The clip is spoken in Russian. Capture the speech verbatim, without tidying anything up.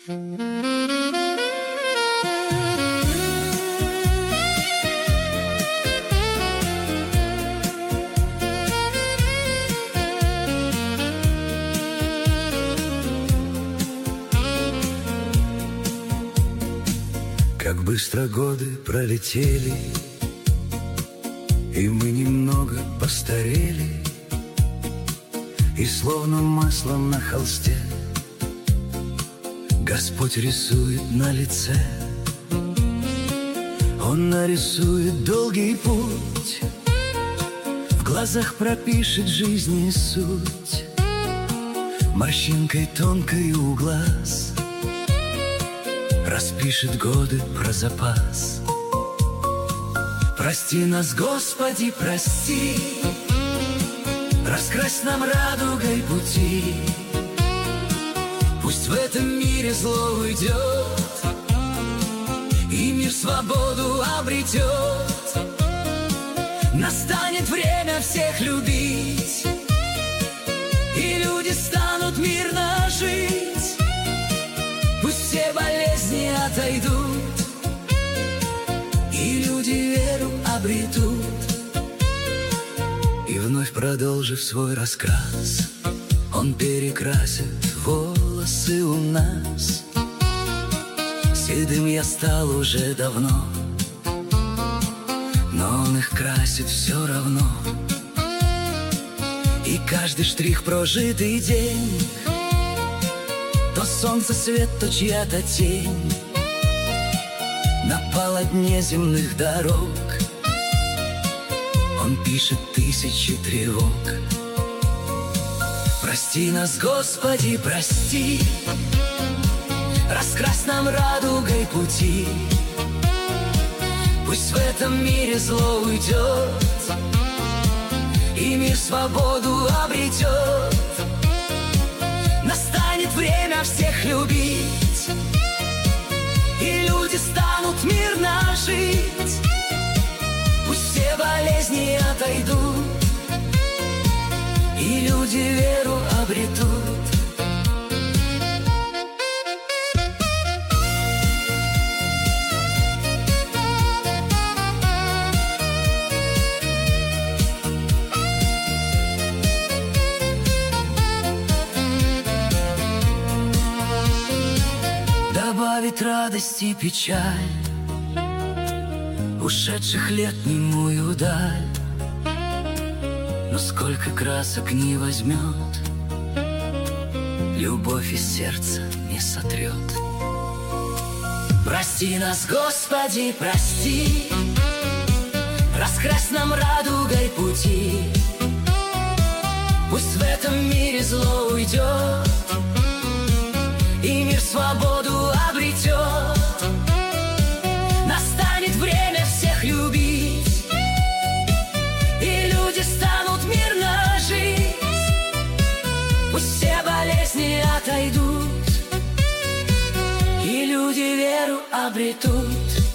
Как быстро годы пролетели, и мы немного постарели, и словно маслом на холсте Господь рисует на лице. Он нарисует долгий путь, в глазах пропишет жизни суть, морщинкой тонкой у глаз распишет годы про запас. Прости нас, Господи, прости, раскрась нам радугой пути. Пусть в этом мире зло уйдет, и мир свободу обретет. Настанет время всех любить, и люди станут мирно жить. Пусть все болезни отойдут, и люди веру обретут. И вновь продолжив свой рассказ, он перекрасит волосы у нас. Седым я стал уже давно, но он их красит все равно. И каждый штрих прожитый день, то солнце свет, то чья-то тень на полотне земных дорог. Он пишет тысячи тревог. Прости нас, Господи, прости, раскрась нам радугой пути. Пусть в этом мире зло уйдет, и мир свободу обретет. Настанет время всех любить, и люди станут мирно жить. Пусть все болезни отойдут, и люди веру обретут. Добавить радость и печаль ушедших лет немую даль. Но сколько красок не возьмет, любовь из сердца не сотрет. Прости нас, Господи, прости, раскрась нам радугой пути. Пусть в этом мире зло уйдет, и мир свободу обретет. Настанет время всех любить, и люди станут мирно жить. Пусть все болезни отойдут, и люди веру обретут.